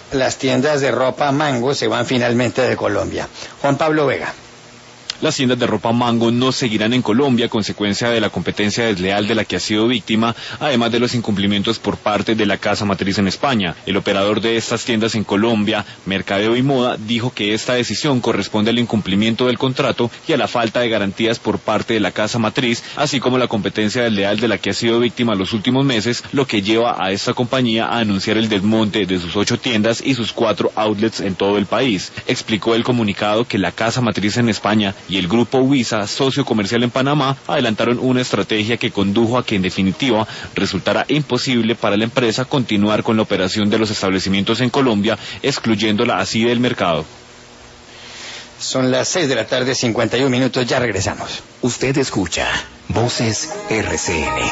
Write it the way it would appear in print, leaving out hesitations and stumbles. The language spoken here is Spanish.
las tiendas de ropa Mango se van finalmente de Colombia. Juan Pablo Vega. Las tiendas de ropa Mango no seguirán en Colombia a consecuencia de la competencia desleal de la que ha sido víctima, además de los incumplimientos por parte de la casa matriz en España. El operador de estas tiendas en Colombia, Mercadeo y Moda, dijo que esta decisión corresponde al incumplimiento del contrato y a la falta de garantías por parte de la casa matriz, así como la competencia desleal de la que ha sido víctima los últimos meses, lo que lleva a esta compañía a anunciar el desmonte de sus 8 tiendas y sus 4 outlets en todo el país. Explicó el comunicado que la casa matriz en España y el grupo Visa, socio comercial en Panamá, adelantaron una estrategia que condujo a que en definitiva resultara imposible para la empresa continuar con la operación de los establecimientos en Colombia, excluyéndola así del mercado. Son las 6:51 p.m, ya regresamos. Usted escucha Voces RCN.